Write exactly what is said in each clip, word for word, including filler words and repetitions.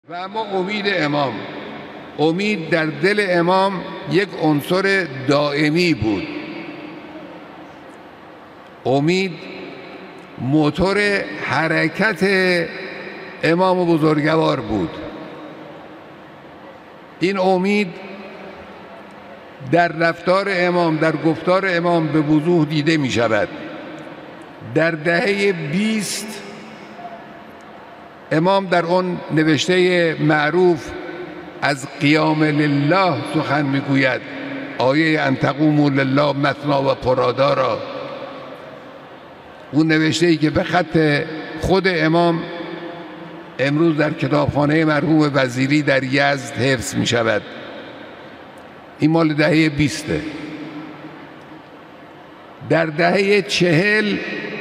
و اما امید امام، امید در دل امام یک عنصر دائمی بود. امید موتور حرکت امام بزرگوار بود. این امید در رفتار امام، در گفتار امام به وضوح دیده می شود. در دهه بیست امام در اون نوشته معروف از قیام لله سخن میگوید، آیه ان تقوموا لله مثنا و فرادا را، اون نوشته ای که به خط خود امام امروز در کتابخانه مرحوم وزیری در یزد حفظ می شود. این مال دهه بیسته. در دهه چهل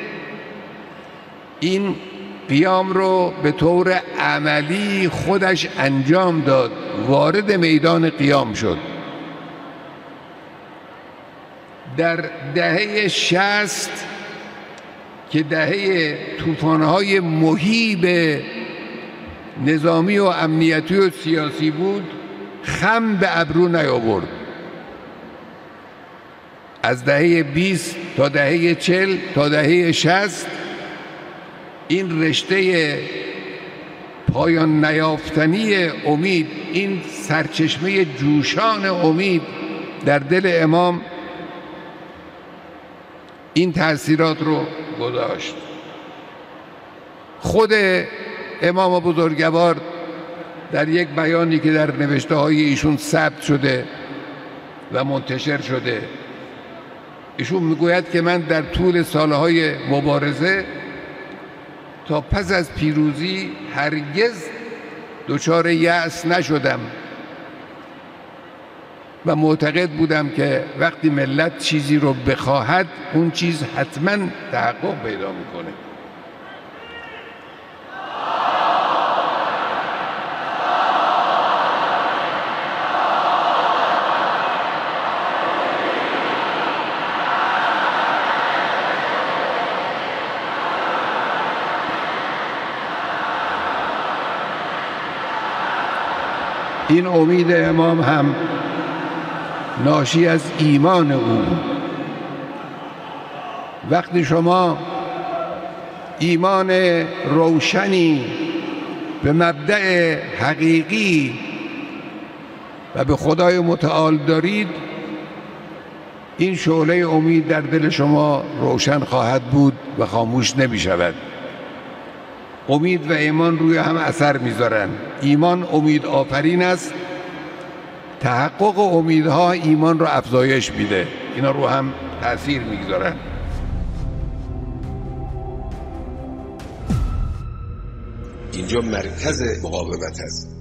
این قیام رو به طور عملی خودش انجام داد، وارد میدان قیام شد. در دهه شصت که دهه طوفان‌های مهیب نظامی و امنیتی و سیاسی بود، خم به ابرو نیاورد. از دهه بیست تا دهه چهل تا دهه شصت این رشته پایان نیافتنی امید، این سرچشمه جوشان امید در دل امام این تأثیرات رو گذاشت. خود امام بزرگوار در یک بیانی که در نوشته های ایشون ثبت شده و منتشر شده، ایشون میگوید که من در طول سالهای مبارزه تا پس از پیروزی هرگز دچار یأس نشدم و معتقد بودم که وقتی ملت چیزی رو بخواهد اون چیز حتما تحقق پیدا میکنه. این امید امام هم ناشی از ایمان او بود. وقتی شما ایمان روشنی به مبدأ حقیقی و به خدای متعال دارید، این شعله امید در دل شما روشن خواهد بود و خاموش نمی شود. امید و ایمان روی هم اثر میذارن. ایمان امید آفرین است، تحقق امیدها ایمان رو افزایش میده، اینا رو هم تأثیر میگذارن. اینجا مرکز مقاومت است.